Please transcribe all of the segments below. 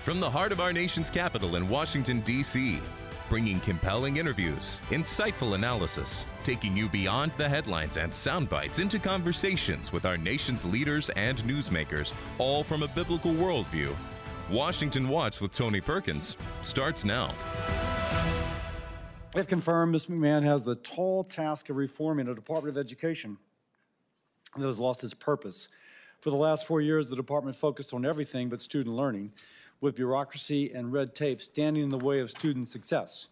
From the heart of our nation's capital in Washington, D.C., bringing compelling interviews, insightful analysis, taking you beyond the headlines and sound bites into conversations with our nation's leaders and newsmakers, all from a biblical worldview. Washington Watch with Tony Perkins starts now. If confirmed, Ms. McMahon has the tall task of reforming a Department of Education that has lost its purpose. For the last 4 years, the department focused on everything but student learning, with bureaucracy and red tape standing in the way of student success.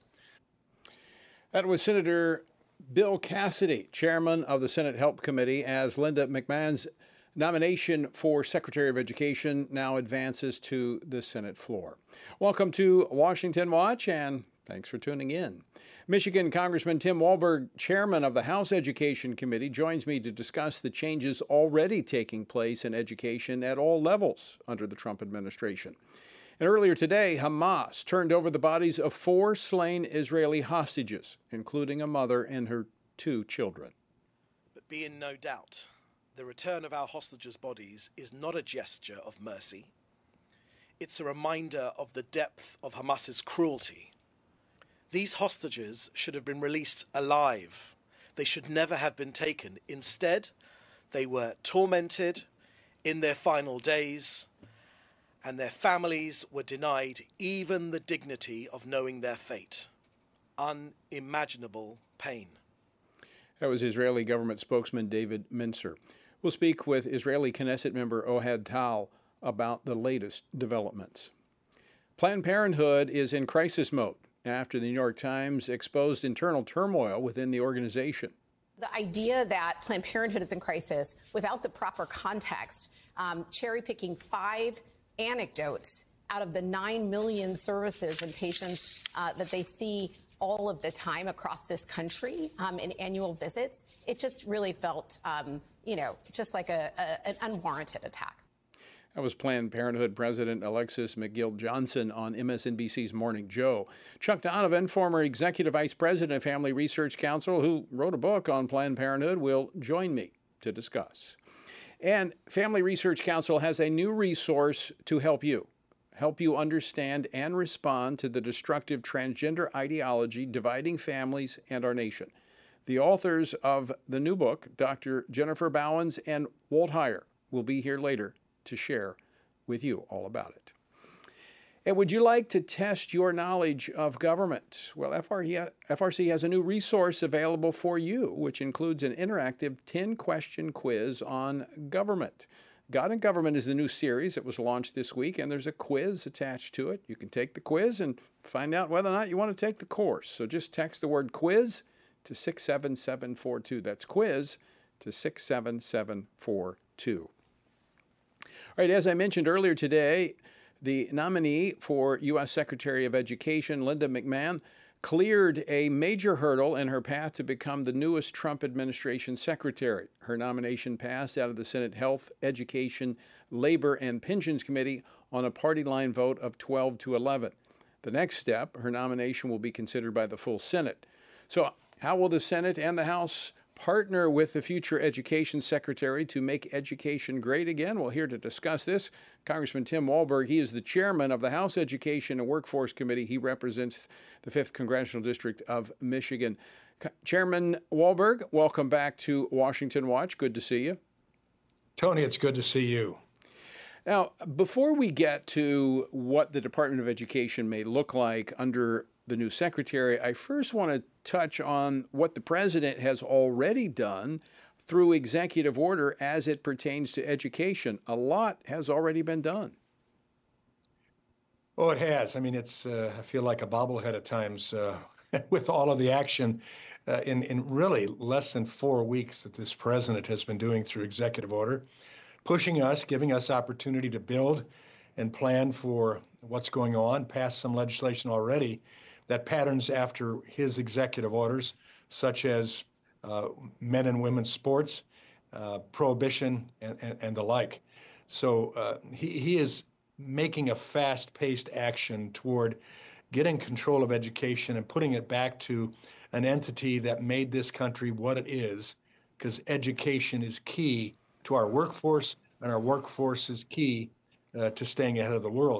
That was Senator Bill Cassidy, chairman of the Senate Help Committee, as Linda McMahon's nomination for Secretary of Education now advances to the Senate floor. Welcome to Washington Watch, and thanks for tuning in. Michigan Congressman Tim Walberg, chairman of the House Education Committee, joins me to discuss the changes already taking place in education at all levels under the Trump administration. And earlier today, Hamas turned over the bodies of 4 slain Israeli hostages, including a mother and her 2 children. But be in no doubt, the return of our hostages' bodies is not a gesture of mercy. It's a reminder of the depth of Hamas's cruelty. These hostages should have been released alive. They should never have been taken. Instead, they were tormented in their final days, and their families were denied even the dignity of knowing their fate. Unimaginable pain. That was Israeli government spokesman David Mincer. We'll speak with Israeli Knesset member Ohad Tal about the latest developments. Planned Parenthood is in crisis mode after the New York Times exposed internal turmoil within the organization. The idea that Planned Parenthood is in crisis without the proper context, cherry-picking 5 anecdotes out of the 9 million services and patients that they see all of the time across this country in annual visits, it just really felt, just like an unwarranted attack. That was Planned Parenthood President Alexis McGill Johnson on MSNBC's Morning Joe. Chuck Donovan, former Executive Vice President of Family Research Council, who wrote a book on Planned Parenthood, will join me to discuss. And Family Research Council has a new resource to help you understand and respond to the destructive transgender ideology dividing families and our nation. The authors of the new book, Dr. Jennifer Bowens and Walt Heyer, will be here later to share with you all about it. And would you like to test your knowledge of government? Well, FRC has a new resource available for you, which includes an interactive 10-question quiz on government. God and Government is the new series that was launched this week, and there's a quiz attached to it. You can take the quiz and find out whether or not you want to take the course. So just text the word quiz to 67742. That's quiz to 67742. All right, as I mentioned earlier today, the nominee for U.S. Secretary of Education, Linda McMahon, cleared a major hurdle in her path to become the newest Trump administration secretary. Her nomination passed out of the Senate Health, Education, Labor, and Pensions Committee on a party line vote of 12 to 11. The next step, her nomination will be considered by the full Senate. So how will the Senate and the House partner with the future education secretary to make education great again? Well, here to discuss this, Congressman Tim Walberg. He is the chairman of the House Education and Workforce Committee. He represents the 5th Congressional District of Michigan. Chairman Walberg, welcome back to Washington Watch. Good to see you. Tony, it's good to see you. Now, before we get to what the Department of Education may look like under the new secretary, I first want to touch on what the president has already done through executive order as it pertains to education. A lot has already been done. Oh, it has. I mean, it's I feel like a bobblehead at times with all of the action in really less than 4 weeks that this president has been doing through executive order, pushing us, giving us opportunity to build and plan for what's going on, pass some legislation already that patterns after his executive orders, such as men and women's sports, prohibition, and the like. So he is making a fast-paced action toward getting control of education and putting it back to an entity that made this country what it is, because education is key to our workforce, and our workforce is key to staying ahead of the world.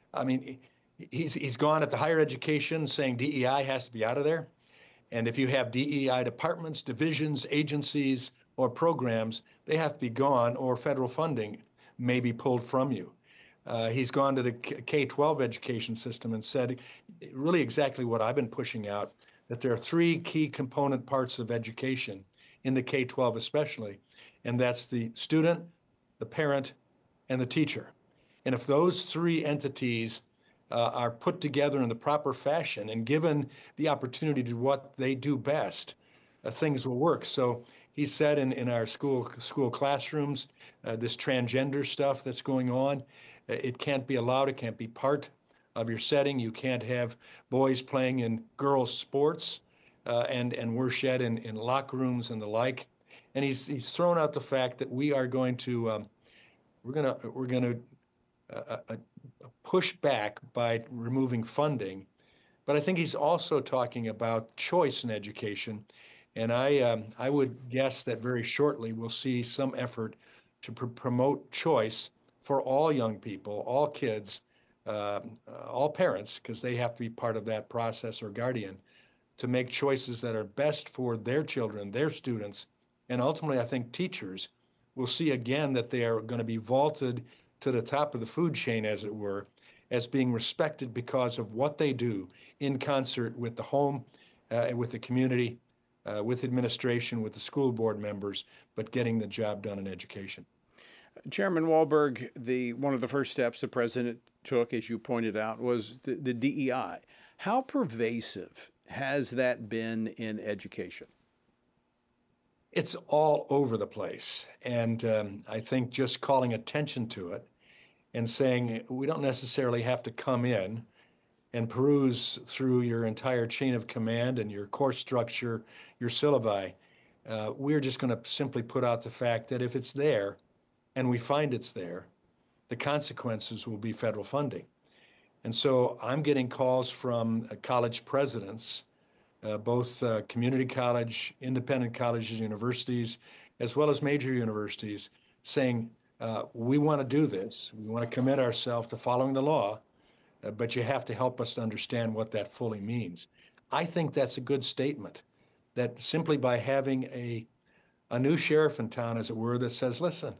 I mean, he's gone at the higher education saying DEI has to be out of there. And if you have DEI departments, divisions, agencies, or programs, they have to be gone, or federal funding may be pulled from you. He's gone to the K-12 education system and said really exactly what I've been pushing out, that there are three key component parts of education in the K-12 especially, and that's the student, the parent, and the teacher. And if those three entities are put together in the proper fashion and given the opportunity to do what they do best, things will work. So he said in our school classrooms, this transgender stuff that's going on, it can't be allowed. It can't be part of your setting. You can't have boys playing in girls' sports and worse yet in locker rooms and the like. And he's thrown out the fact that we are going to we're going to push back by removing funding. But I think he's also talking about choice in education. And I would guess that very shortly we'll see some effort to promote choice for all young people, all kids, all parents, because they have to be part of that process or guardian, to make choices that are best for their children, their students, and ultimately I think teachers will see again that they are going to be vaulted to the top of the food chain, as it were, as being respected because of what they do in concert with the home, with the community, with administration, with the school board members, but getting the job done in education. Chairman Walberg, one of the first steps the president took, as you pointed out, was the DEI. How pervasive has that been in education? It's all over the place. And I think just calling attention to it and saying we don't necessarily have to come in and peruse through your entire chain of command and your course structure, your syllabi. We're just going to simply put out the fact that if it's there, and we find it's there, the consequences will be federal funding. And so I'm getting calls from college presidents, both community college, independent colleges, universities, as well as major universities, saying, we want to do this. We want to commit ourselves to following the law, but you have to help us to understand what that fully means. I think that's a good statement, that simply by having a new sheriff in town, as it were, that says, listen,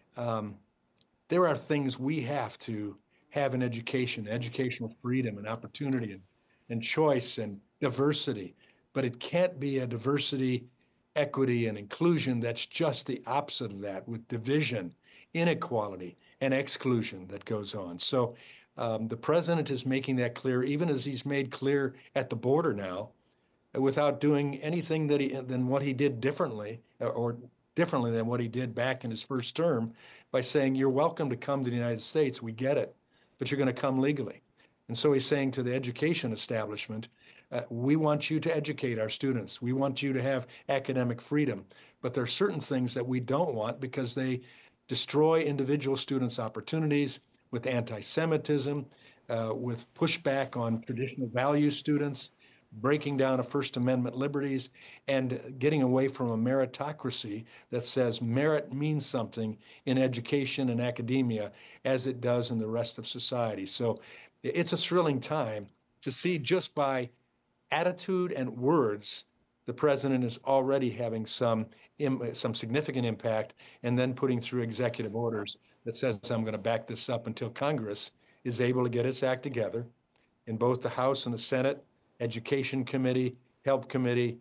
there are things we have to have in education, educational freedom and opportunity and choice and diversity, but it can't be a diversity, equity, and inclusion that's just the opposite of that, with division, inequality, and exclusion that goes on. So the president is making that clear, even as he's made clear at the border now, without doing anything than what he did differently, or differently than what he did back in his first term, by saying, you're welcome to come to the United States, we get it, but you're going to come legally. And so he's saying to the education establishment, we want you to educate our students. We want you to have academic freedom. But there are certain things that we don't want because they destroy individual students' opportunities with anti-Semitism, with pushback on traditional value students, breaking down of First Amendment liberties, and getting away from a meritocracy that says merit means something in education and academia as it does in the rest of society. So it's a thrilling time to see, just by attitude and words, the president is already having some significant impact, and then putting through executive orders that says, I'm going to back this up until Congress is able to get its act together in both the House and the Senate, Education Committee, Health Committee,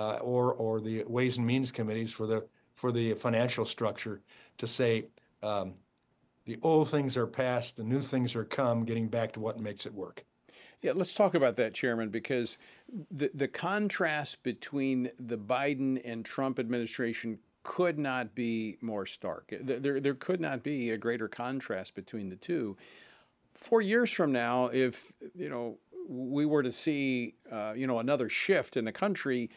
or the Ways and Means Committees for the financial structure, to say the old things are past, the new things are come, getting back to what makes it work. Yeah, let's talk about that, Chairman, because the contrast between the Biden and Trump administration could not be more stark. There could not be a greater contrast between the two. 4 years from now, if we were to see another shift in the country,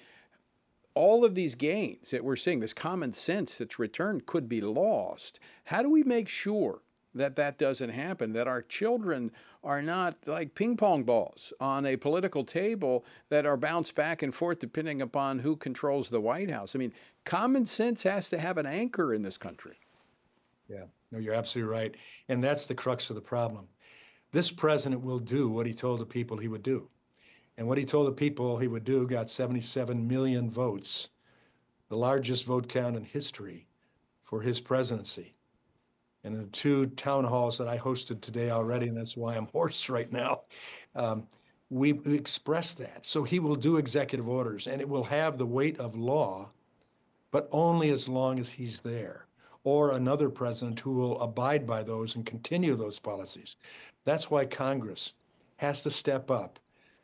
all of these gains that we're seeing, this common sense that's returned, could be lost. How do we make sure that that doesn't happen, that our children are not like ping pong balls on a political table that are bounced back and forth depending upon who controls the White House? I mean, common sense has to have an anchor in this country. Yeah, no, you're absolutely right. And that's the crux of the problem. This president will do what he told the people he would do. And what he told the people he would do got 77 million votes, the largest vote count in history for his presidency. And the 2 town halls that I hosted today already, and that's why I'm hoarse right now, we expressed that. So he will do executive orders, and it will have the weight of law, but only as long as he's there, or another president who will abide by those and continue those policies. That's why Congress has to step up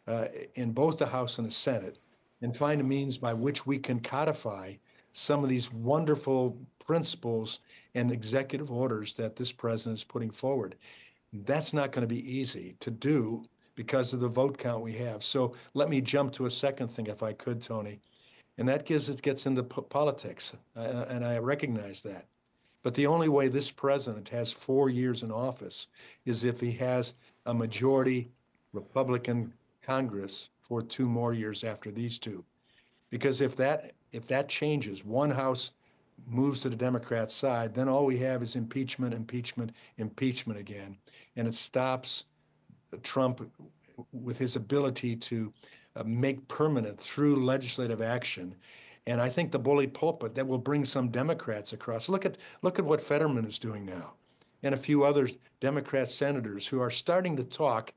in both the House and the Senate and find a means by which we can codify some of these wonderful principles and executive orders that this president is putting forward. That's not going to be easy to do because of the vote count we have. So let me jump to a second thing, if I could, Tony, and that gets into politics, and I recognize that. But the only way this president has 4 years in office is if he has a majority Republican Congress for 2 more years after these 2. Because if that changes, one house moves to the Democrat side, then all we have is impeachment, impeachment, impeachment again. And it stops Trump with his ability to make permanent through legislative action. And I think the bully pulpit that will bring some Democrats across. Look at what Fetterman is doing now, and a few other Democrat senators who are starting to talk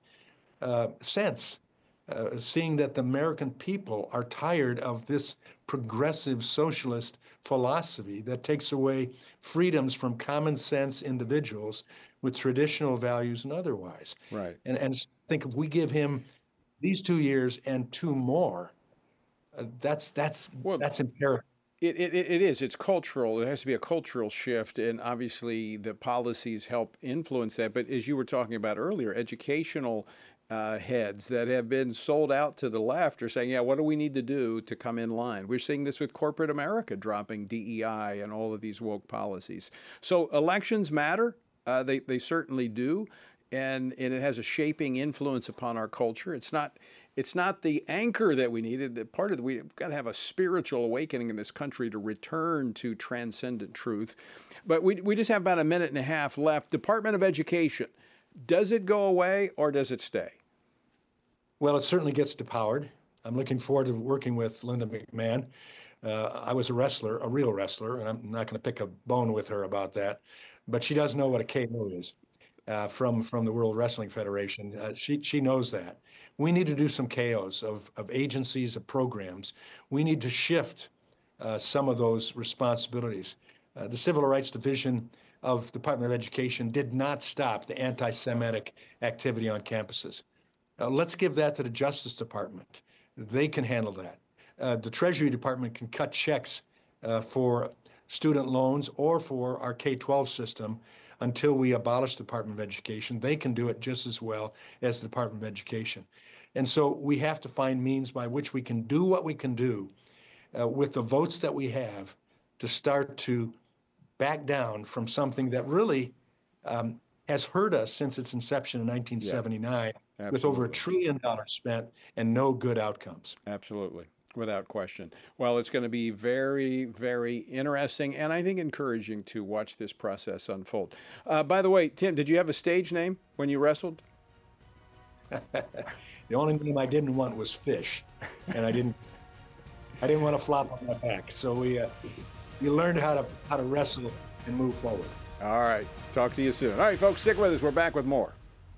sense, seeing that the American people are tired of this progressive socialist philosophy that takes away freedoms from common sense individuals with traditional values and otherwise. Right. And I think if we give him these 2 years and 2 more, that's imperative. It is. It's cultural. There has to be a cultural shift, and obviously the policies help influence that. But as you were talking about earlier, educational heads that have been sold out to the left are saying, yeah, what do we need to do to come in line? We're seeing this with corporate America dropping DEI and all of these woke policies. So elections matter. They certainly do. And it has a shaping influence upon our culture. It's not the anchor that we needed. Part of we've got to have a spiritual awakening in this country to return to transcendent truth. But we just have about a minute and a half left. Department of Education, does it go away or does it stay? Well, it certainly gets depowered. I'm looking forward to working with Linda McMahon. I was a wrestler, a real wrestler, and I'm not going to pick a bone with her about that. But she does know what a KO is from the World Wrestling Federation. She knows that. We need to do some KOs of agencies, of programs. We need to shift some of those responsibilities. The Civil Rights Division of the Department of Education did not stop the anti-Semitic activity on campuses. Let's give that to the Justice Department. They can handle that. The Treasury Department can cut checks for student loans or for our K-12 system until we abolish the Department of Education. They can do it just as well as the Department of Education. And so we have to find means by which we can do what we can do with the votes that we have to start to back down from something that really has hurt us since its inception in 1979, with over $1 trillion spent and no good outcomes. Absolutely. Without question. Well, it's going to be very, very interesting and I think encouraging to watch this process unfold. By the way, Tim, did you have a stage name when you wrestled? The only name I didn't want was Fish, and I didn't want to flop on my back. So we learned how to wrestle and move forward. All right. Talk to you soon. All right, folks, stick with us. We're back with more.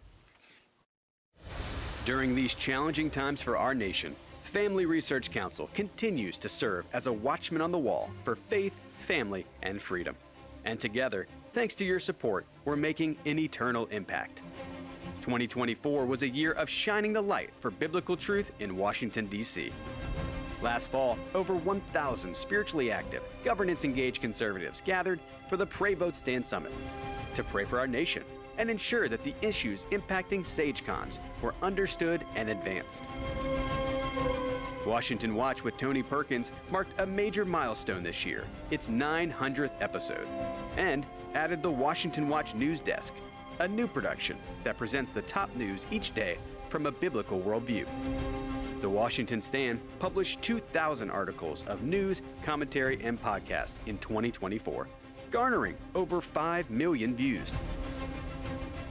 During these challenging times for our nation, Family Research Council continues to serve as a watchman on the wall for faith, family, and freedom. And together, thanks to your support, we're making an eternal impact. 2024 was a year of shining the light for biblical truth in Washington, D.C. Last fall, over 1,000 spiritually active, governance-engaged conservatives gathered for the Pray Vote Stand Summit to pray for our nation and ensure that the issues impacting SageCons were understood and advanced. Washington Watch with Tony Perkins marked a major milestone this year, its 900th episode, and added the Washington Watch News Desk, a new production that presents the top news each day from a biblical worldview. The Washington Stand published 2,000 articles of news, commentary, and podcasts in 2024, garnering over 5 million views.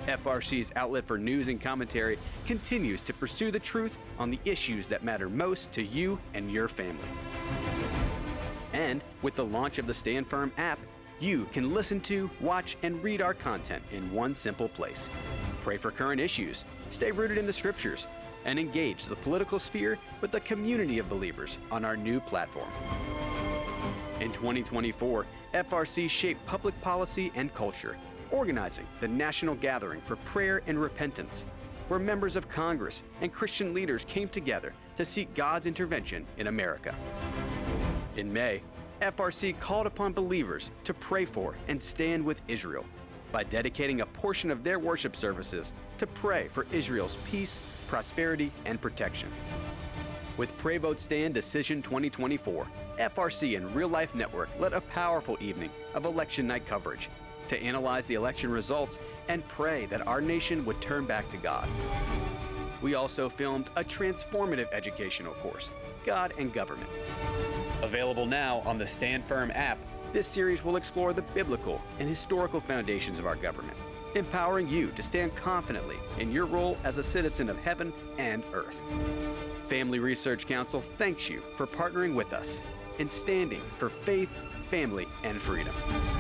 FRC's outlet for news and commentary continues to pursue the truth on the issues that matter most to you and your family. And with the launch of the Stand Firm app, you can listen to, watch, and read our content in one simple place. Pray for current issues, stay rooted in the scriptures, and engage the political sphere with the community of believers on our new platform. In 2024, FRC shaped public policy and culture, organizing the National Gathering for Prayer and Repentance, where members of Congress and Christian leaders came together to seek God's intervention in America. In May, FRC called upon believers to pray for and stand with Israel by dedicating a portion of their worship services to pray for Israel's peace, prosperity, and protection. With Pray Vote Stand Decision 2024, FRC and Real Life Network led a powerful evening of election night coverage to analyze the election results and pray that our nation would turn back to God. We also filmed a transformative educational course, God and Government. Available now on the Stand Firm app, this series will explore the biblical and historical foundations of our government, empowering you to stand confidently in your role as a citizen of heaven and earth. Family Research Council thanks you for partnering with us and standing for faith, family, and freedom.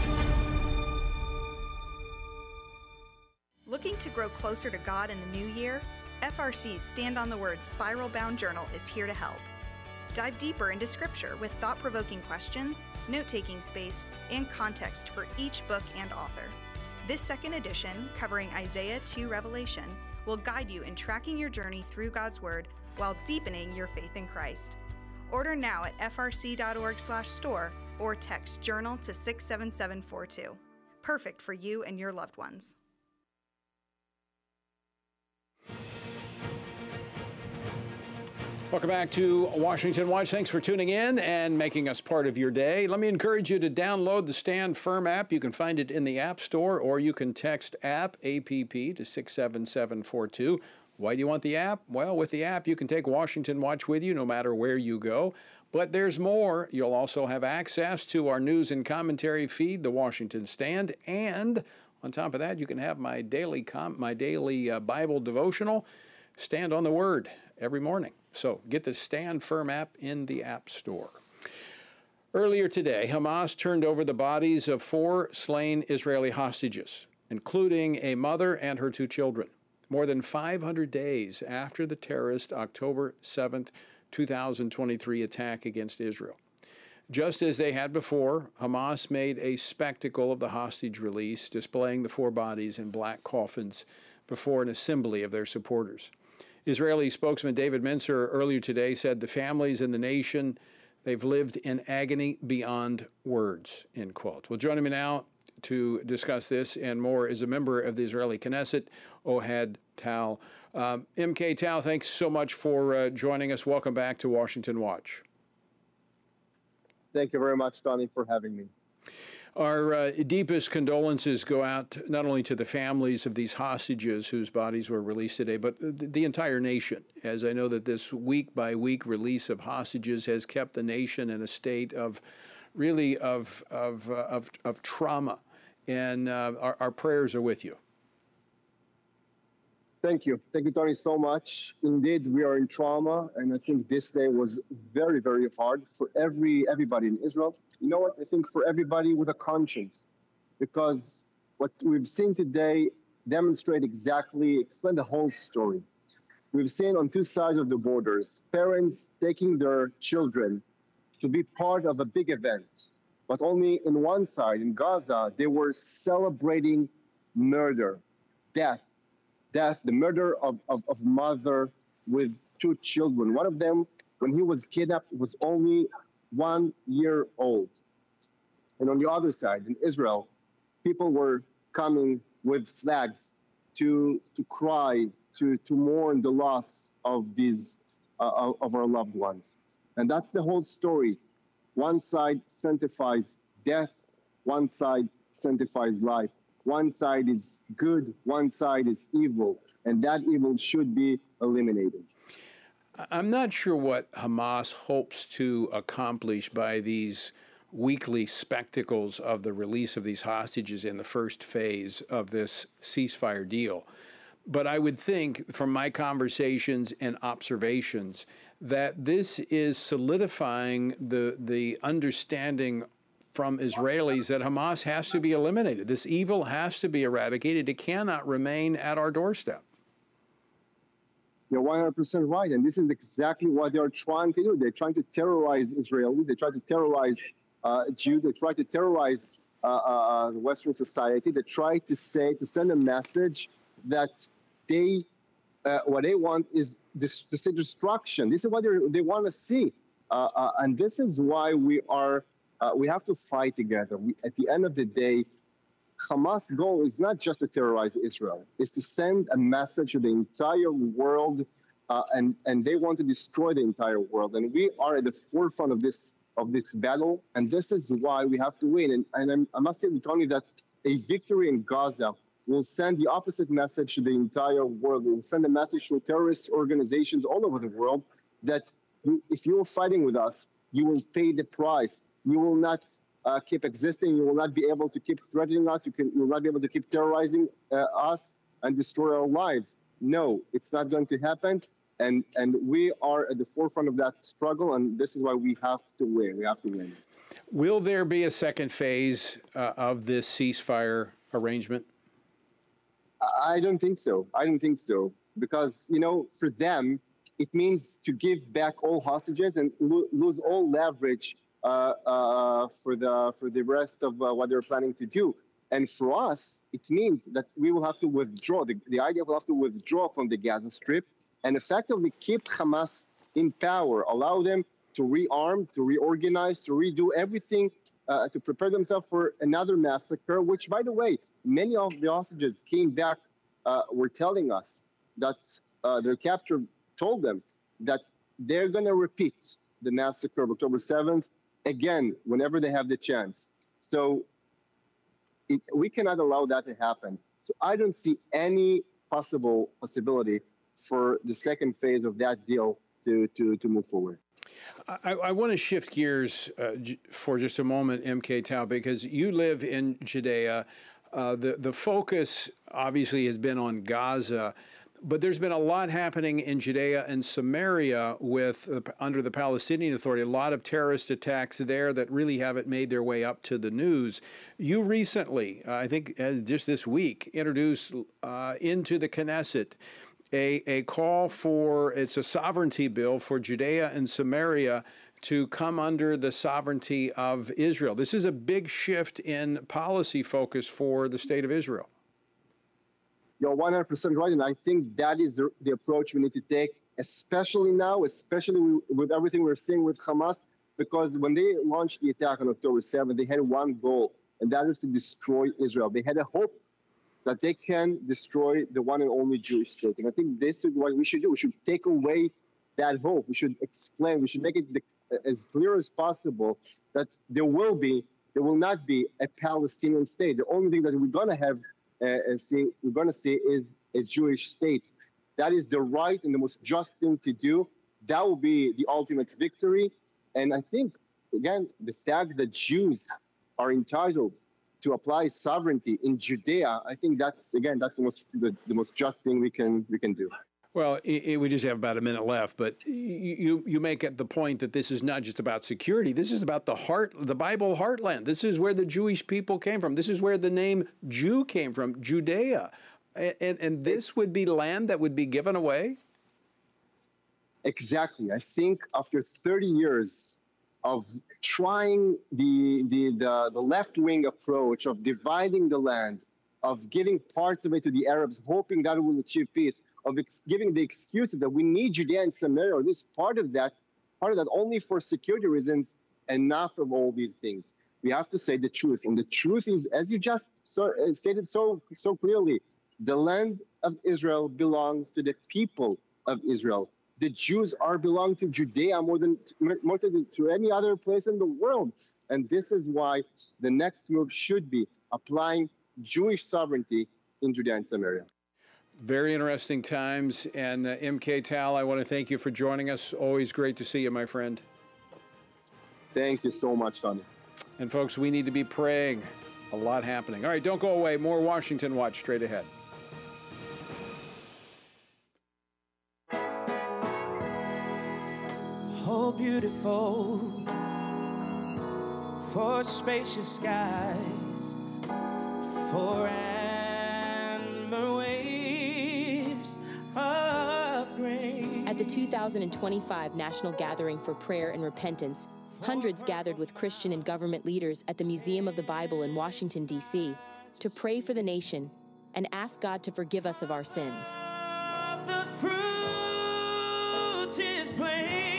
Looking to grow closer to God in the new year? FRC's Stand on the Word Spiral Bound Journal is here to help. Dive deeper into Scripture with thought-provoking questions, note-taking space, and context for each book and author. This second edition, covering Isaiah to Revelation, will guide you in tracking your journey through God's Word while deepening your faith in Christ. Order now at frc.org/store or text JOURNAL to 67742. Perfect for you and your loved ones. Welcome back to Washington Watch. Thanks for tuning in and making us part of your day. Let me encourage you to download the Stand Firm app. You can find it in the App Store, or you can text APP to 67742. Why do you want the app? Well, with the app, you can take Washington Watch with you no matter where you go. But there's more. You'll also have access to our news and commentary feed, the Washington Stand, and on top of that, you can have my daily Bible devotional, Stand on the Word, every morning. So get the Stand Firm app in the App Store. Earlier today, Hamas turned over the bodies of 4 slain Israeli hostages, including a mother and her 2 children, more than 500 days after the terrorist October 7th, 2023 attack against Israel. Just as they had before, Hamas made a spectacle of the hostage release, displaying the 4 bodies in black coffins before an assembly of their supporters. Israeli spokesman David Mincer earlier today said the families in the nation, they've lived in agony beyond words, end quote. Well, joining me now to discuss this and more is a member of the Israeli Knesset, Ohad Tal. MK Tal, thanks so much for joining us. Welcome back to Washington Watch. Thank you very much, Donnie, for having me. Our deepest condolences go out not only to the families of these hostages whose bodies were released today, but the entire nation, as I know that this week-by-week release of hostages has kept the nation in a state of really of trauma. And our prayers are with you. Thank you. Thank you, Tony, so much. Indeed, we are in trauma, and I think this day was very, very hard for everybody in Israel. You know what? I think for everybody with a conscience, because what we've seen today explain the whole story. We've seen on 2 sides of the borders, parents taking their children to be part of a big event, but only in one side, in Gaza, they were celebrating murder, death, the murder of mother with 2 children. One of them, when he was kidnapped, was only 1 year old. And on the other side, in Israel, people were coming with flags to cry, to mourn the loss of these of our loved ones. And that's the whole story. One side sanctifies death, one side sanctifies life. One side is good, one side is evil, and that evil should be eliminated. I'm not sure what Hamas hopes to accomplish by these weekly spectacles of the release of these hostages in the first phase of this ceasefire deal. But I would think, from my conversations and observations, that this is solidifying the understanding from Israelis that Hamas has to be eliminated. This evil has to be eradicated. It cannot remain at our doorstep. You're 100% right, and this is exactly what they're trying to do. They're trying to terrorize Israelis. They try to terrorize Jews. They try to terrorize Western society. They try to send a message that what they want is to see destruction. This is what they want to see, and this is why we have to fight together. At the end of the day, Hamas' goal is not just to terrorize Israel; it's to send a message to the entire world, and they want to destroy the entire world. And we are at the forefront of this battle, and this is why we have to win. And I must say, Tony, that a victory in Gaza will send the opposite message to the entire world. It will send a message to terrorist organizations all over the world that if you're fighting with us, you will pay the price. You will not keep existing. You will not be able to keep threatening us. You will not be able to keep terrorizing us and destroy our lives. No, it's not going to happen. And we are at the forefront of that struggle, and this is why we have to win. We have to win. Will there be a second phase of this ceasefire arrangement? I don't think so. I don't think so. Because, for them, it means to give back all hostages and lose all leverage for the rest of what they're planning to do. And for us, it means that we will have to withdraw. The idea will have to withdraw from the Gaza Strip and effectively keep Hamas in power, allow them to rearm, to reorganize, to redo everything, to prepare themselves for another massacre, which, by the way, many of the hostages came back, were telling us that their captor told them that they're going to repeat the massacre of October 7th again whenever they have the chance. So we cannot allow that to happen. So I don't see any possibility for the second phase of that deal to move forward. I want to shift gears for just a moment, MK Tao, because you live in Judea. The focus obviously has been on Gaza, but there's been a lot happening in Judea and Samaria under the Palestinian Authority, a lot of terrorist attacks there that really haven't made their way up to the news. You recently, I think just this week, introduced into the Knesset a call it's a sovereignty bill for Judea and Samaria to come under the sovereignty of Israel. This is a big shift in policy focus for the state of Israel. You're 100% right, and I think that is the approach we need to take, especially now, especially with everything we're seeing with Hamas, because when they launched the attack on October 7th, they had one goal, and that is to destroy Israel. They had a hope that they can destroy the one and only Jewish state. And I think this is what we should do. We should take away that hope. We should explain, we should make it as clear as possible that there will not be a Palestinian state. The only thing that we're going to see is a Jewish state. That is the right and the most just thing to do. That will be the ultimate victory. And I think, again, the fact that Jews are entitled to apply sovereignty in Judea, I think that's the most just thing we can do. Well, we just have about a minute left, but you make it the point that this is not just about security. This is about the Bible heartland. This is where the Jewish people came from. This is where the name Jew came from, Judea. And this would be land that would be given away? Exactly. I think after 30 years of trying the left-wing approach of dividing the land, of giving parts of it to the Arabs, hoping that it will achieve peace, of giving the excuses that we need Judea and Samaria, or this part of that only for security reasons, enough of all these things. We have to say the truth. And the truth is, as you just stated so clearly, the land of Israel belongs to the people of Israel. The Jews belong to Judea more than to any other place in the world. And this is why the next move should be applying Jewish sovereignty in Judea and Samaria. Very interesting times. And MK Tal, I want to thank you for joining us. Always great to see you, my friend. Thank you so much, Tony. And folks, we need to be praying. A lot happening. All right, don't go away. More Washington Watch straight ahead. Oh, beautiful for spacious skies, for amber waves of grace. At the 2025 National Gathering for Prayer and Repentance, hundreds gathered with Christian and government leaders at the Museum of the Bible in Washington, D.C., to pray for the nation and ask God to forgive us of our sins. The fruit is plain.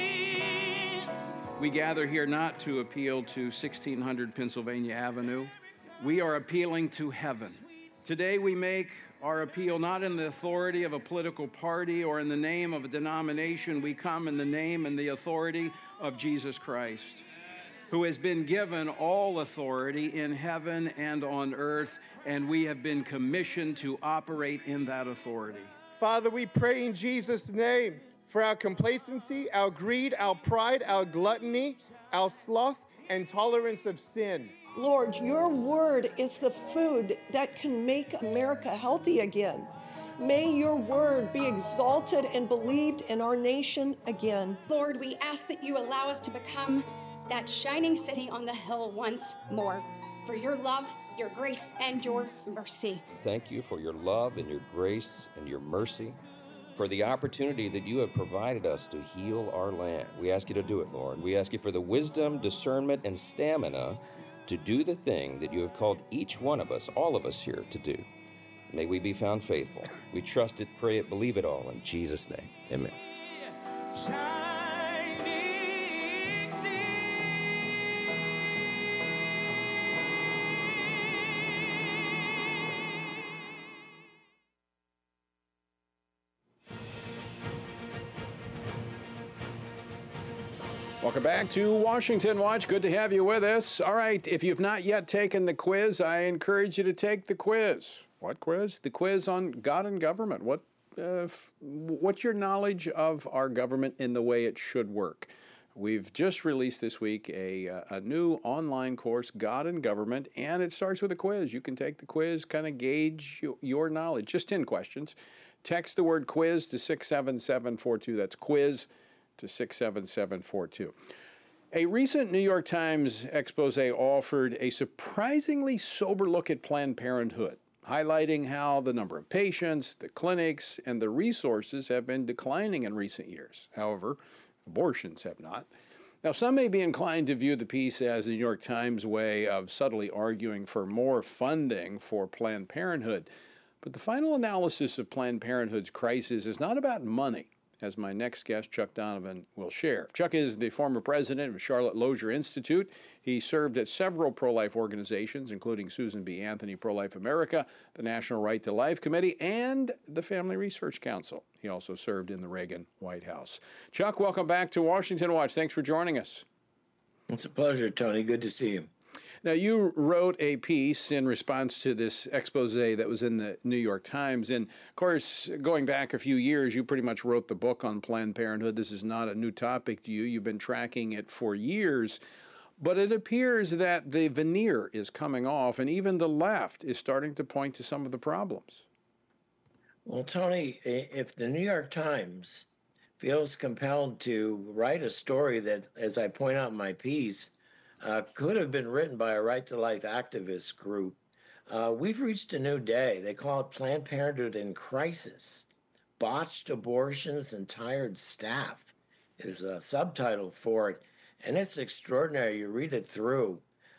We gather here not to appeal to 1600 Pennsylvania Avenue. We are appealing to heaven. Today we make our appeal not in the authority of a political party or in the name of a denomination. We come in the name and the authority of Jesus Christ, who has been given all authority in heaven and on earth, and we have been commissioned to operate in that authority. Father, we pray in Jesus' name for our complacency, our greed, our pride, our gluttony, our sloth, and tolerance of sin. Lord, your word is the food that can make America healthy again. May your word be exalted and believed in our nation again. Lord, we ask that you allow us to become that shining city on the hill once more, for your love, your grace, and your mercy. Thank you for your love and your grace and your mercy, for the opportunity that you have provided us to heal our land. We ask you to do it, Lord. We ask you for the wisdom, discernment, and stamina to do the thing that you have called each one of us, all of us here, to do. May we be found faithful. We trust it, pray it, believe it all. In Jesus' name, amen. Welcome back to Washington Watch. Good to have you with us. All right, if you've not yet taken the quiz, I encourage you to take the quiz. What quiz? The quiz on God and government. What's your knowledge of our government in the way it should work? We've just released this week a new online course, God and Government, and it starts with a quiz. You can take the quiz, kind of gauge your knowledge. Just 10 questions. Text the word quiz to 67742. That's quiz to 67742. A recent New York Times expose offered a surprisingly sober look at Planned Parenthood, highlighting how the number of patients, the clinics, and the resources have been declining in recent years. However, abortions have not. Now, some may be inclined to view the piece as the New York Times way of subtly arguing for more funding for Planned Parenthood. But the final analysis of Planned Parenthood's crisis is not about money, as my next guest, Chuck Donovan, will share. Chuck is the former president of Charlotte Lozier Institute. He served at several pro-life organizations, including Susan B. Anthony Pro-Life America, the National Right to Life Committee, and the Family Research Council. He also served in the Reagan White House. Chuck, welcome back to Washington Watch. Thanks for joining us. It's a pleasure, Tony. Good to see you. Now, you wrote a piece in response to this expose that was in the New York Times. And, of course, going back a few years, you pretty much wrote the book on Planned Parenthood. This is not a new topic to you. You've been tracking it for years. But it appears that the veneer is coming off, and even the left is starting to point to some of the problems. Well, Tony, if the New York Times feels compelled to write a story that, as I point out in my piece, could have been written by a Right to Life activist group, we've reached a new day. They call it Planned Parenthood in Crisis. Botched Abortions and Tired Staff is a subtitle for it, and it's extraordinary. You read it through.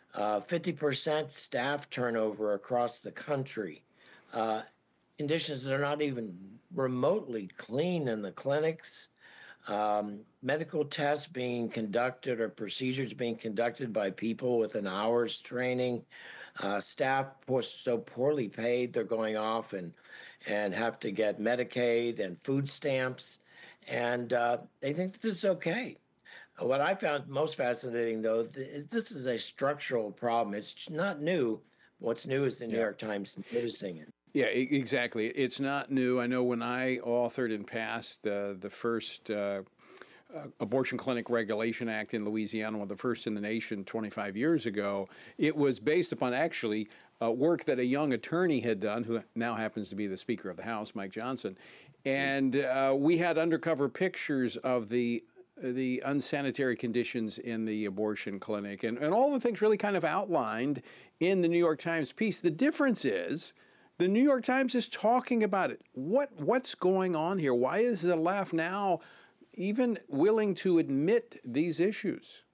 50% staff turnover across the country. Conditions that are not even remotely clean in the clinics. Medical tests being conducted or procedures being conducted by people with an hour's training. Staff so poorly paid, they're going off and have to get Medicaid and food stamps. And they think that this is okay. What I found most fascinating, though, is this is a structural problem. It's not new. What's new is the New York Times noticing it. Yeah, exactly. It's not new. I know when I authored and passed the first Abortion Clinic Regulation Act in Louisiana, one of the first in the nation 25 years ago. It was based upon actually work that a young attorney had done, who now happens to be the Speaker of the House, Mike Johnson. And we had undercover pictures of the unsanitary conditions in the abortion clinic, and all the things really kind of outlined in the New York Times piece. The difference is the New York Times is talking about it. What's going on here? Why is the left now even willing to admit these issues?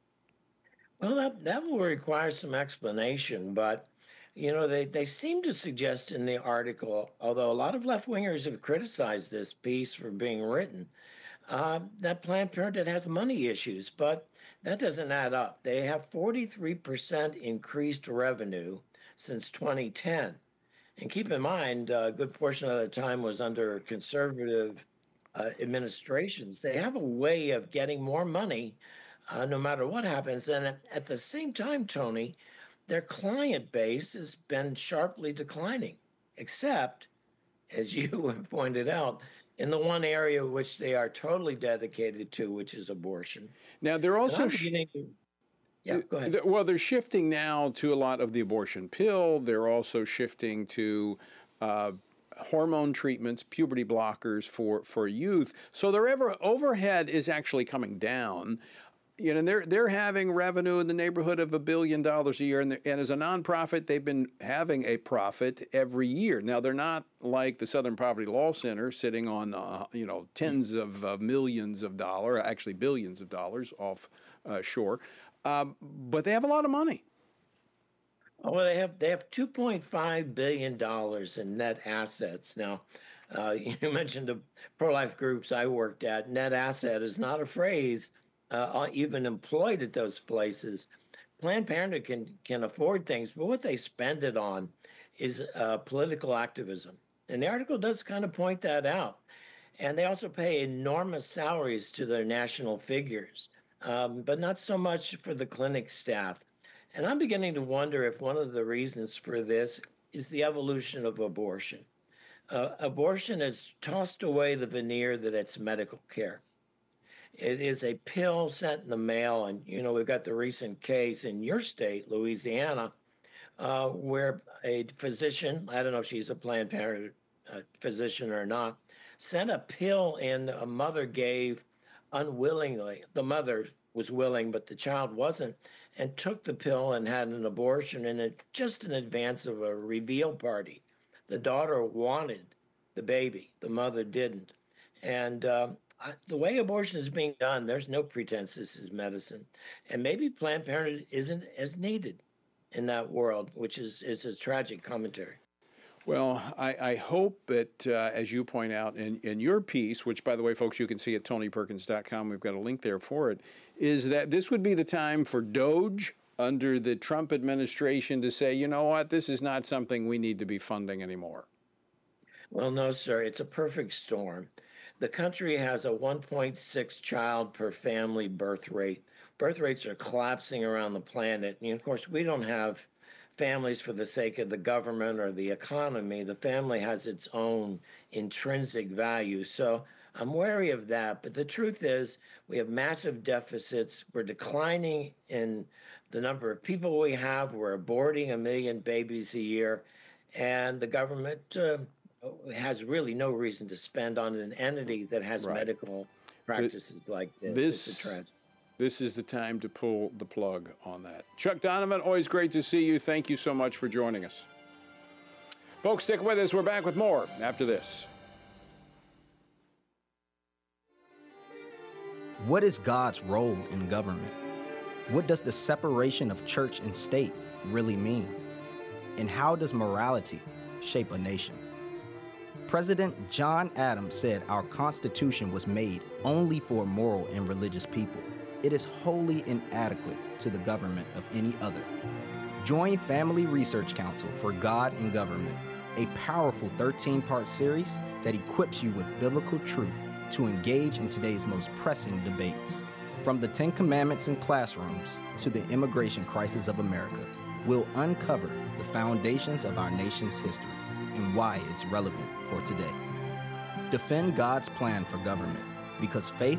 Well, that will require some explanation, but you know, they seem to suggest in the article, although a lot of left-wingers have criticized this piece for being written, that Planned Parenthood has money issues, but that doesn't add up. They have 43% increased revenue since 2010. And keep in mind, a good portion of the time was under conservative administrations. They have a way of getting more money no matter what happens. And at the same time, Tony, their client base has been sharply declining, except, as you have pointed out, in the one area which they are totally dedicated to, which is abortion. Now, they're also... Yeah, go ahead. Well, they're shifting now to a lot of the abortion pill. They're also shifting to hormone treatments, puberty blockers for youth. So their overhead is actually coming down. You know, they're having revenue in the neighborhood of $1 billion a year, and as a nonprofit, they've been having a profit every year. Now, they're not like the Southern Poverty Law Center sitting on tens of millions of dollars, actually billions of dollars offshore, but they have a lot of money. Oh, well, they have $2.5 billion in net assets. Now, you mentioned the pro-life groups I worked at. Net asset is not a phrase even employed at those places. Planned Parenthood can afford things, but what they spend it on is political activism. And the article does kind of point that out. And they also pay enormous salaries to their national figures, but not so much for the clinic staff. And I'm beginning to wonder if one of the reasons for this is the evolution of abortion. Abortion has tossed away the veneer that it's medical care. It is a pill sent in the mail, and you know we've got the recent case in your state, Louisiana, where a physician, I don't know if she's a Planned Parenthood physician or not, sent a pill in a mother gave unwillingly. The mother was willing, but the child wasn't, and took the pill and had an abortion just in advance of a reveal party. The daughter wanted the baby, the mother didn't. And the way abortion is being done, there's no pretense this is medicine. And maybe Planned Parenthood isn't as needed in that world, which is a tragic commentary. Well, I hope that, as you point out in your piece, which, by the way, folks, you can see at TonyPerkins.com, we've got a link there for it, is that this would be the time for DOGE under the Trump administration to say, you know what, this is not something we need to be funding anymore. Well, no, sir. It's a perfect storm. The country has a 1.6 child per family birth rate. Birth rates are collapsing around the planet. And of course, we don't have families for the sake of the government or the economy. The family has its own intrinsic value. So I'm wary of that. But the truth is, we have massive deficits. We're declining in the number of people we have. We're aborting 1 million babies a year. And the government has really no reason to spend on an entity that has medical practices like this. It's a tragedy. This is the time to pull the plug on that. Chuck Donovan, always great to see you. Thank you so much for joining us. Folks, stick with us. We're back with more after this. What is God's role in government? What does the separation of church and state really mean? And how does morality shape a nation? President John Adams said our Constitution was made only for moral and religious people. It is wholly inadequate to the government of any other. Join Family Research Council for God and Government, a powerful 13-part series that equips you with biblical truth to engage in today's most pressing debates. From the 10 Commandments in classrooms to the immigration crisis of America, we'll uncover the foundations of our nation's history and why it's relevant for today. Defend God's plan for government, because faith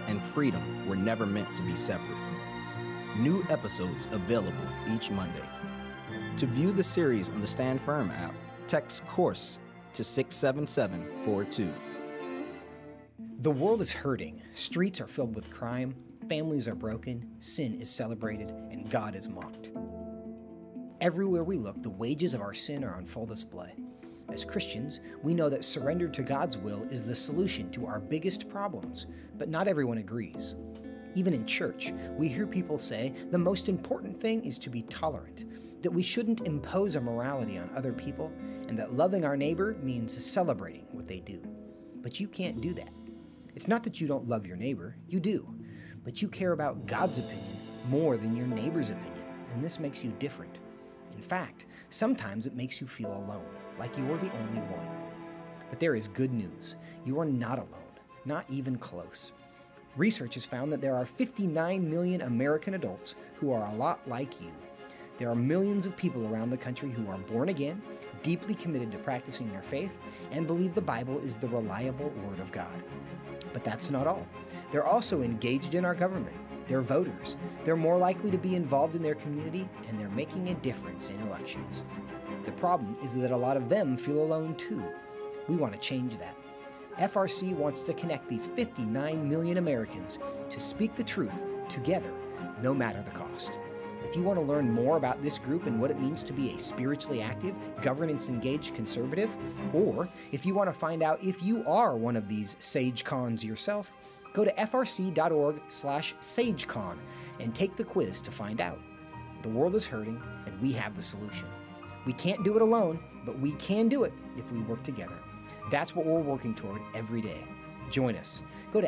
and freedom were never meant to be separate. New episodes available each Monday. To view the series on the Stand Firm app, text COURSE to 67742. The world is hurting. Streets are filled with crime. Families are broken. Sin is celebrated, and God is mocked. Everywhere we look, the wages of our sin are on full display. As Christians, we know that surrender to God's will is the solution to our biggest problems, but not everyone agrees. Even in church, we hear people say the most important thing is to be tolerant, that we shouldn't impose a morality on other people, and that loving our neighbor means celebrating what they do. But you can't do that. It's not that you don't love your neighbor, you do, but you care about God's opinion more than your neighbor's opinion, and this makes you different. In fact, sometimes it makes you feel alone, like you are the only one. But there is good news. You are not alone, not even close. Research has found that there are 59 million American adults who are a lot like you. There are millions of people around the country who are born again, deeply committed to practicing their faith, and believe the Bible is the reliable Word of God. But that's not all. They're also engaged in our government. They're voters. They're more likely to be involved in their community, and they're making a difference in elections. The problem is that a lot of them feel alone too. We want to change that. FRC wants to connect these 59 million Americans to speak the truth together, no matter the cost. If you want to learn more about this group and what it means to be a spiritually active, governance-engaged conservative, or if you want to find out if you are one of these SageCons yourself, go to frc.org/SageCon and take the quiz to find out. The world is hurting, and we have the solution. We can't do it alone, but we can do it if we work together. That's what we're working toward every day. Join us. Go to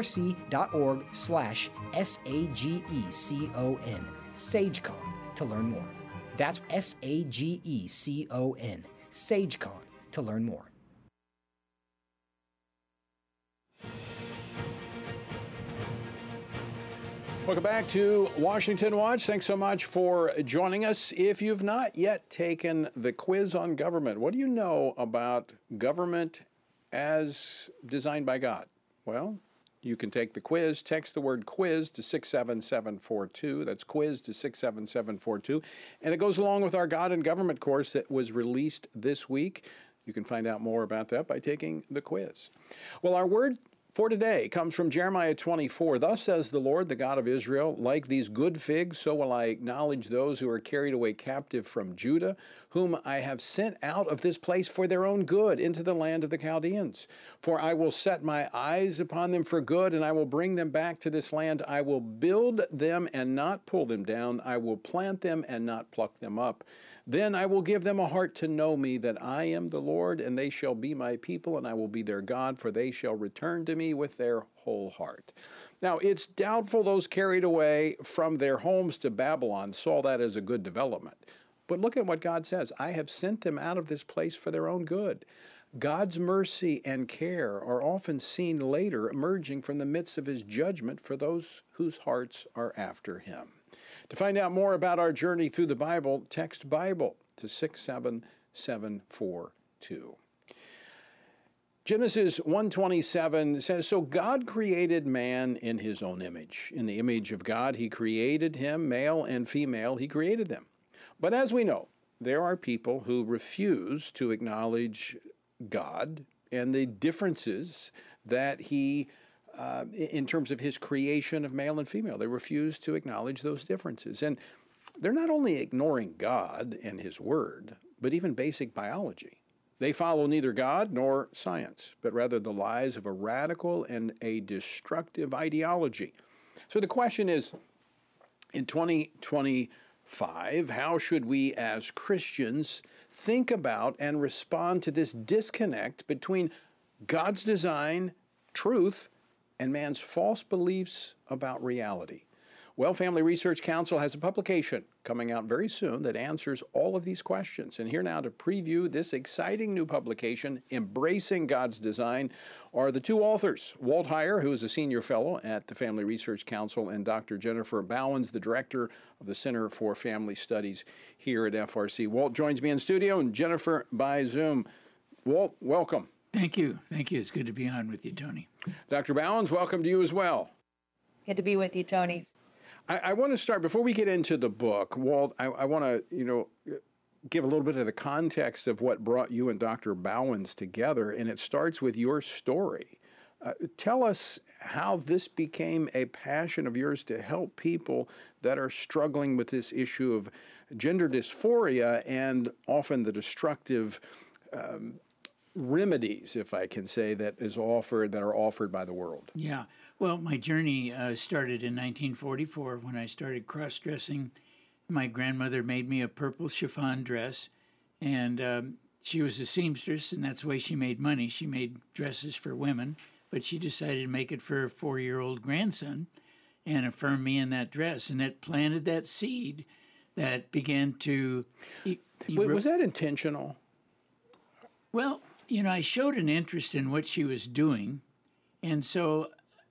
frc.org/SAGECON, SageCon, to learn more. That's SAGECON, SageCon, to learn more. Welcome back to Washington Watch. Thanks so much for joining us. If you've not yet taken the quiz on government, what do you know about government as designed by God? Well, you can take the quiz. Text the word quiz to 67742. That's quiz to 67742. And it goes along with our God and Government course that was released this week. You can find out more about that by taking the quiz. Well, our word for today comes from Jeremiah 24. Thus says the Lord, the God of Israel, like these good figs, so will I acknowledge those who are carried away captive from Judah, whom I have sent out of this place for their own good into the land of the Chaldeans. For I will set my eyes upon them for good, and I will bring them back to this land. I will build them and not pull them down. I will plant them and not pluck them up. Then I will give them a heart to know me, that I am the Lord, and they shall be my people, and I will be their God, for they shall return to me with their whole heart. Now, it's doubtful those carried away from their homes to Babylon saw that as a good development. But look at what God says. I have sent them out of this place for their own good. God's mercy and care are often seen later emerging from the midst of his judgment for those whose hearts are after him. To find out more about our journey through the Bible, text Bible to 67742. Genesis 1:27 says, so God created man in his own image. In the image of God, he created him, male and female, he created them. But as we know, there are people who refuse to acknowledge God and the differences that he in terms of his creation of male and female. They refuse to acknowledge those differences. And they're not only ignoring God and his word, but even basic biology. They follow neither God nor science, but rather the lies of a radical and a destructive ideology. So the question is, in 2025, how should we as Christians think about and respond to this disconnect between God's design, truth, and man's false beliefs about reality? Well, Family Research Council has a publication coming out very soon that answers all of these questions. And here now to preview this exciting new publication, Embracing God's Design, are the two authors, Walt Heyer, who is a senior fellow at the Family Research Council, and Dr. Jennifer Bowens, the director of the Center for Family Studies here at FRC. Walt joins me in studio and Jennifer by Zoom. Walt, welcome. Thank you. Thank you. It's good to be on with you, Tony. Dr. Bowens, welcome to you as well. Good to be with you, Tony. I want to start, before we get into the book, Walt, I want to, give a little bit of the context of what brought you and Dr. Bowens together, and it starts with your story. Tell us how this became a passion of yours to help people that are struggling with this issue of gender dysphoria and often the destructive remedies, if I can say, that are offered by the world. Yeah. Well, my journey started in 1944 when I started cross-dressing. My grandmother made me a purple chiffon dress, and she was a seamstress, and that's the way she made money. She made dresses for women, but she decided to make it for a 4-year-old grandson and affirm me in that dress, and it planted that seed that began to... Was that intentional? Well, I showed an interest in what she was doing, and so,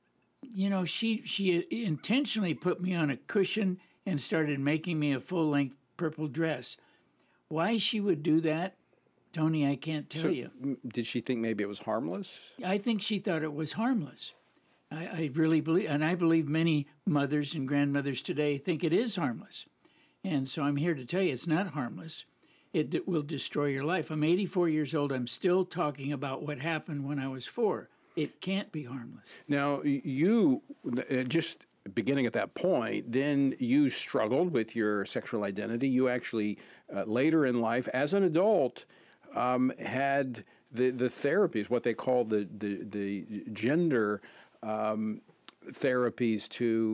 she intentionally put me on a cushion and started making me a full-length purple dress. Why she would do that, Tony, I can't tell you. Did she think maybe it was harmless? I think she thought it was harmless. I really believe, and I believe many mothers and grandmothers today think it is harmless. And so I'm here to tell you it's not harmless. It will destroy your life. I'm 84 years old. I'm still talking about what happened when I was 4. It can't be harmless. Now, you just beginning at that point, then you struggled with your sexual identity. You actually, later in life, as an adult, had the therapies, what they call the gender therapies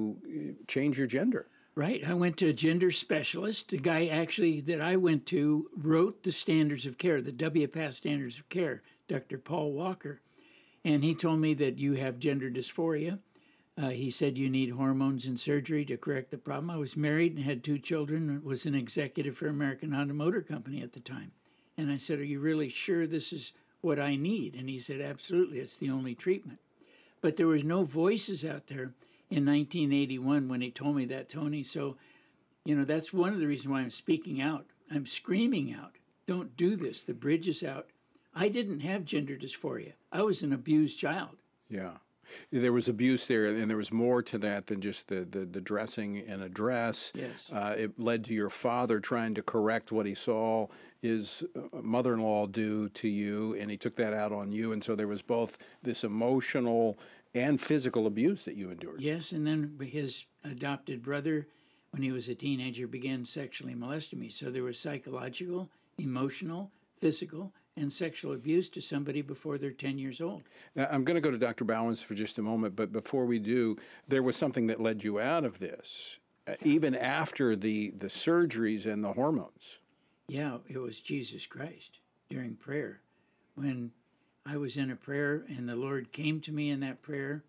to change your gender. Right. I went to a gender specialist. The guy actually that I went to wrote the standards of care, the WPATH standards of care, Dr. Paul Walker. And he told me that you have gender dysphoria. He said you need hormones and surgery to correct the problem. I was married and had 2 children, was an executive for American Honda Motor Company at the time. And I said, are you really sure this is what I need? And he said, absolutely, it's the only treatment. But there was no voices out there in 1981 when he told me that, Tony. So, that's one of the reasons why I'm speaking out. I'm screaming out. Don't do this. The bridge is out. I didn't have gender dysphoria. I was an abused child. Yeah. There was abuse there, and there was more to that than just the dressing in a dress. Yes. It led to your father trying to correct what he saw his mother-in-law do to you, and he took that out on you. And so there was both this emotional and physical abuse that you endured. Yes, and then his adopted brother, when he was a teenager, began sexually molesting me. So there was psychological, emotional, physical, and sexual abuse to somebody before they're 10 years old. Now, I'm going to go to Dr. Bowens for just a moment, but before we do, there was something that led you out of this, even after the surgeries and the hormones. Yeah, it was Jesus Christ during prayer. When I was in a prayer and the Lord came to me in that prayer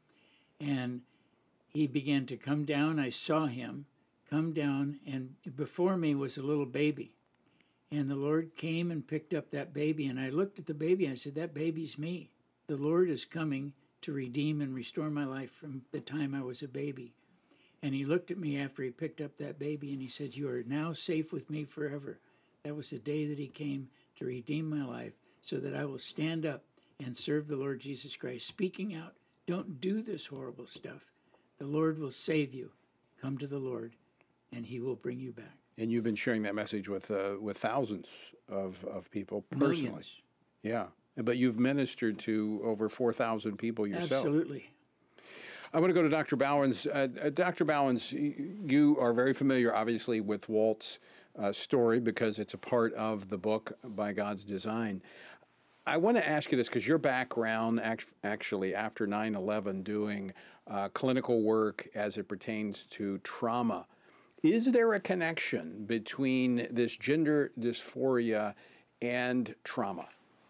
and he began to come down, I saw him come down, and before me was a little baby. And the Lord came and picked up that baby, and I looked at the baby and I said, that baby's me. The Lord is coming to redeem and restore my life from the time I was a baby. And he looked at me after he picked up that baby and he said, you are now safe with me forever. That was the day that he came to redeem my life so that I will stand up and serve the Lord Jesus Christ, speaking out. Don't do this horrible stuff. The Lord will save you. Come to the Lord and he will bring you back. And you've been sharing that message with thousands of people personally. Millions. Yeah, but you've ministered to over 4,000 people yourself. Absolutely. I want to go to Dr. Bowens. Dr. Bowens, you are very familiar, obviously, with Walt's story because it's a part of the book By God's Design. I want to ask you this because your background actually after 9/11 doing clinical work as it pertains to trauma. Is there a connection between this gender dysphoria and trauma?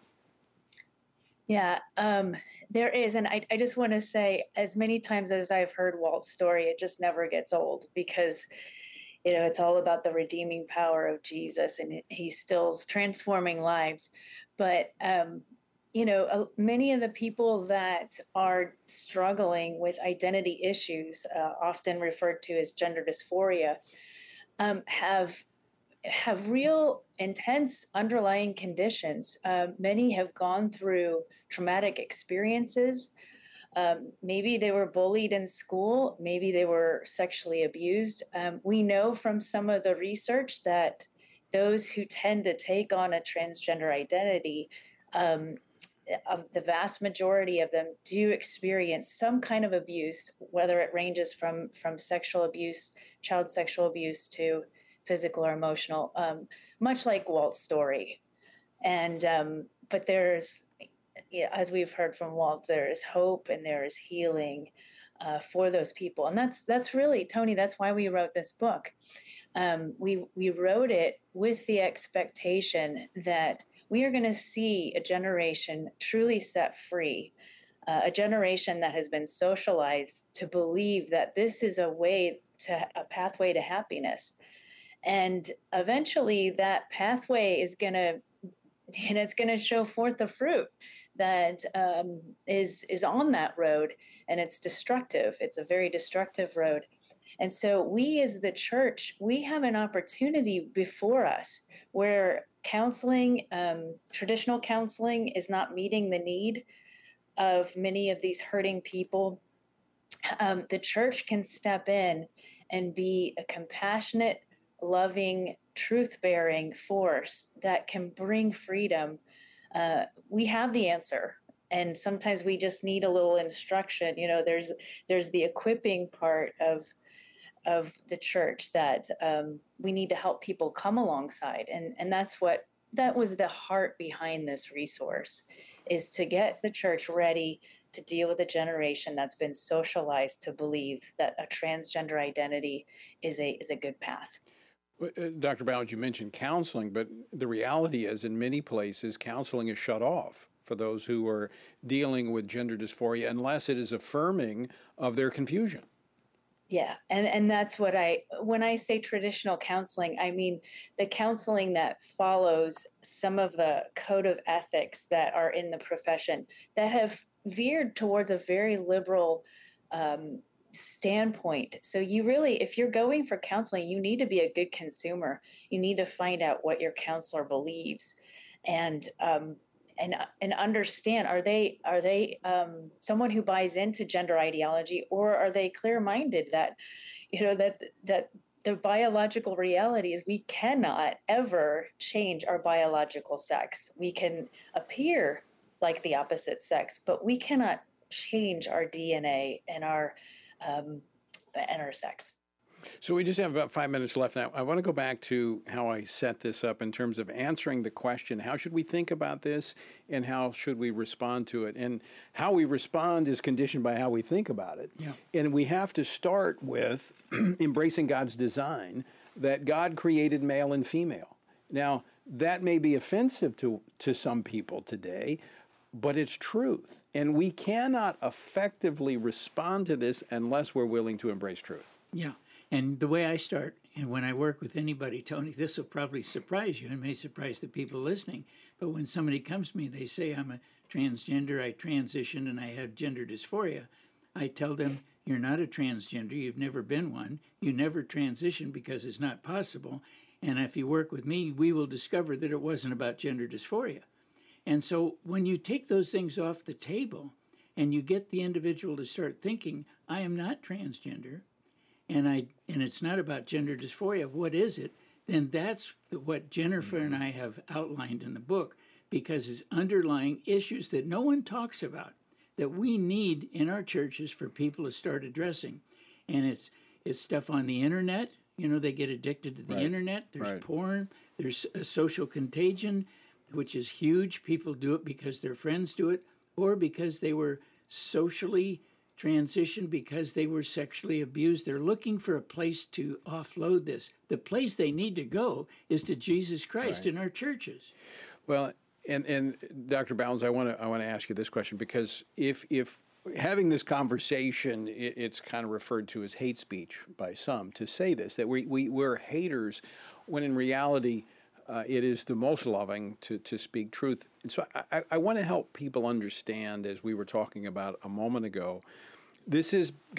Yeah, there is. And I just want to say, as many times as I've heard Walt's story, it just never gets old because, it's all about the redeeming power of Jesus and he still transforming lives. But, many of the people that are struggling with identity issues, often referred to as gender dysphoria, have real intense underlying conditions. Many have gone through traumatic experiences. Maybe they were bullied in school. Maybe they were sexually abused. We know from some of the research that those who tend to take on a transgender identity, of the vast majority of them do experience some kind of abuse, whether it ranges from sexual abuse, child sexual abuse, to physical or emotional, much like Walt's story. And but there's, as we've heard from Walt, there is hope and there is healing for those people. And that's really, Tony, that's why we wrote this book. We wrote it with the expectation that we are going to see a generation truly set free, a generation that has been socialized to believe that this is a pathway to happiness. And eventually that pathway is going to, it's going to show forth the fruit that is on that road, and it's destructive. It's a very destructive road. And so we as the church, we have an opportunity before us where counseling, traditional counseling, is not meeting the need of many of these hurting people. The church can step in and be a compassionate, loving, truth-bearing force that can bring freedom. We have the answer, and sometimes we just need a little instruction. You know, there's the equipping part of the church that we need to help people come alongside, and that was the heart behind this resource, is to get the church ready to deal with a generation that's been socialized to believe that a transgender identity is a good path. Dr. Bowens, you mentioned counseling, but the reality is in many places counseling is shut off for those who are dealing with gender dysphoria unless it is affirming of their confusion. Yeah, and that's what when I say traditional counseling, I mean the counseling that follows some of the code of ethics that are in the profession that have veered towards a very liberal standpoint. So you really, if you're going for counseling, you need to be a good consumer. You need to find out what your counselor believes, and understand, are they someone who buys into gender ideology, or are they clear-minded that, you know, that the biological reality is we cannot ever change our biological sex. We can appear like the opposite sex, but we cannot change our DNA and our sex. So we just have about 5 minutes left now. I want to go back to how I set this up in terms of answering the question, how should we think about this and how should we respond to it? And how we respond is conditioned by how we think about it. Yeah. And we have to start with embracing God's design, that God created male and female. Now, that may be offensive to some people today, but it's truth. And we cannot effectively respond to this unless we're willing to embrace truth. Yeah. And the way I start, and when I work with anybody, Tony, this will probably surprise you and may surprise the people listening, but when somebody comes to me, they say, I'm a transgender, I transitioned, and I have gender dysphoria, I tell them, you're not a transgender, you've never been one, you never transitioned because it's not possible, and if you work with me, we will discover that it wasn't about gender dysphoria. And so when you take those things off the table, and you get the individual to start thinking, I am not transgender, and it's not about gender dysphoria, what is it? Then that's what Jennifer and I have outlined in the book, because it's underlying issues that no one talks about, that we need in our churches for people to start addressing. And it's stuff on the internet. You know, they get addicted to the internet. There's porn. There's a social contagion, which is huge. People do it because their friends do it, or because they were socially transitioned, because they were sexually abused. They're looking for a place to offload this. The place they need to go is to Jesus Christ in our churches. Well, and Dr. Bowens, I want to ask you this question, because if having this conversation, it's kind of referred to as hate speech by some to say this, that we're haters, when in reality it is the most loving to speak truth. And so I want to help people understand, as we were talking about a moment ago, this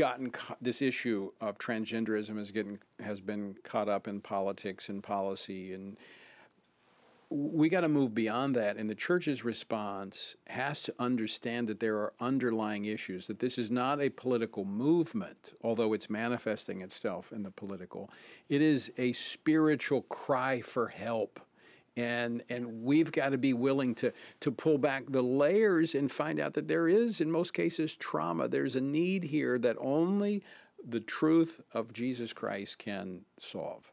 issue of transgenderism has been caught up in politics and policy, and we got to move beyond that, and the church's response has to understand that there are underlying issues, that this is not a political movement, although it's manifesting itself in the political. It is a spiritual cry for help. And we've got to be willing to pull back the layers and find out that there is, in most cases, trauma. There's a need here that only the truth of Jesus Christ can solve.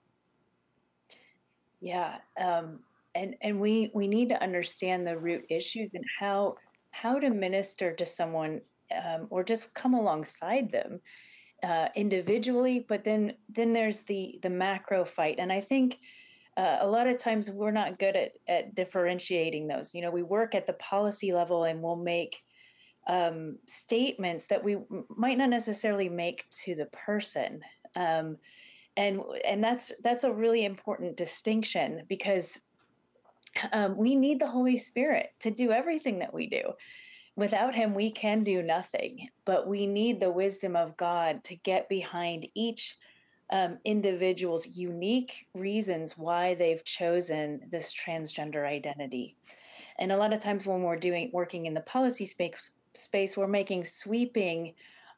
Yeah. And we need to understand the root issues and how to minister to someone or just come alongside them individually. But then there's the macro fight. And I think a lot of times we're not good at differentiating those. You know, we work at the policy level and we'll make statements that we might not necessarily make to the person. And that's a really important distinction, because we need the Holy Spirit to do everything that we do. Without him, we can do nothing, but we need the wisdom of God to get behind each individual's unique reasons why they've chosen this transgender identity. And a lot of times when we're working in the policy space, we're making sweeping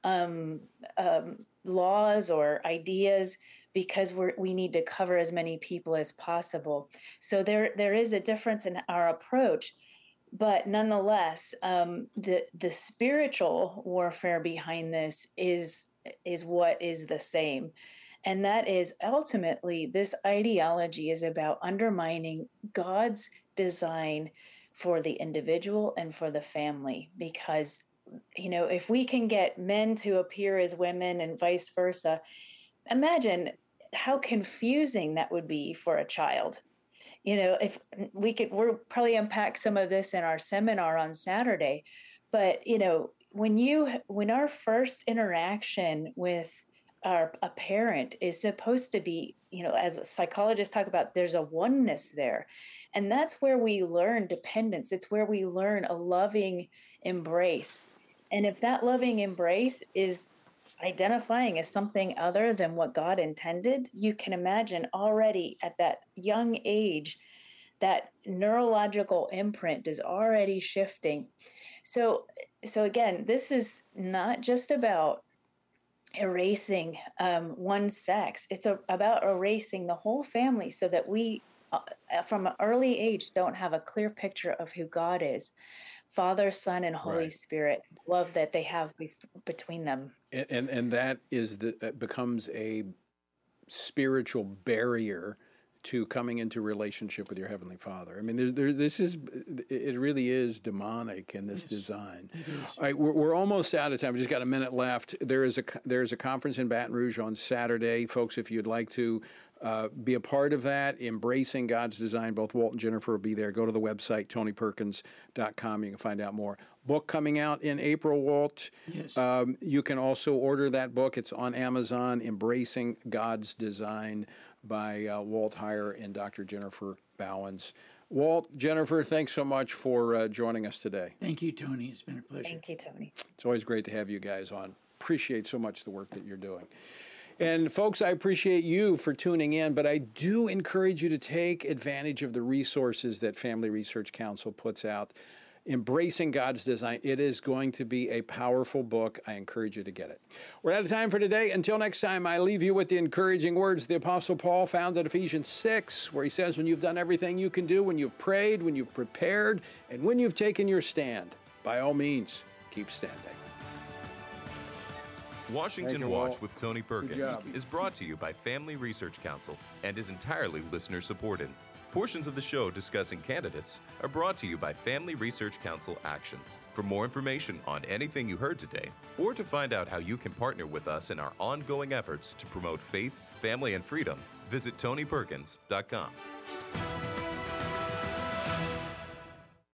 laws or ideas because we need to cover as many people as possible. So there is a difference in our approach, but nonetheless, the spiritual warfare behind this is what is the same. And that is ultimately, this ideology is about undermining God's design for the individual and for the family. Because, you know, if we can get men to appear as women and vice versa, imagine how confusing that would be for a child. You know, if we'll probably unpack some of this in our seminar on Saturday, but, you know, when our first interaction with a parent is supposed to be, you know, as psychologists talk about, there's a oneness there. And that's where we learn dependence. It's where we learn a loving embrace. And if that loving embrace is identifying as something other than what God intended, you can imagine already at that young age, that neurological imprint is already shifting. So again, this is not just about erasing one sex. It's about erasing the whole family so that we, from an early age, don't have a clear picture of who God is. Father, Son, and Holy Spirit, love that they have between them. And that becomes a spiritual barrier to coming into relationship with your Heavenly Father. I mean, it really is demonic in this design. All right, we're almost out of time. We just got a minute left. There is a conference in Baton Rouge on Saturday. Folks, if you'd like to be a part of that, Embracing God's Design, both Walt and Jennifer will be there. Go to the website, TonyPerkins.com. You can find out more. Book coming out in April, Walt. Yes. You can also order that book. It's on Amazon, Embracing God's Design, by Walt Heyer and Dr. Jennifer Bowens. Walt, Jennifer, thanks so much for joining us today. Thank you, Tony. It's been a pleasure. Thank you, Tony. It's always great to have you guys on. Appreciate so much the work that you're doing. And folks, I appreciate you for tuning in, but I do encourage you to take advantage of the resources that Family Research Council puts out. Embracing God's Design. It is going to be a powerful book. I encourage you to get it. We're out of time for today. Until next time, I leave you with the encouraging words the Apostle Paul found in Ephesians 6, where he says, when you've done everything you can do, when you've prayed, when you've prepared, and when you've taken your stand, by all means, keep standing. Washington Watch with Tony Perkins is brought to you by Family Research Council and is entirely listener-supported. Portions of the show discussing candidates are brought to you by Family Research Council Action. For more information on anything you heard today, or to find out how you can partner with us in our ongoing efforts to promote faith, family, and freedom, visit TonyPerkins.com.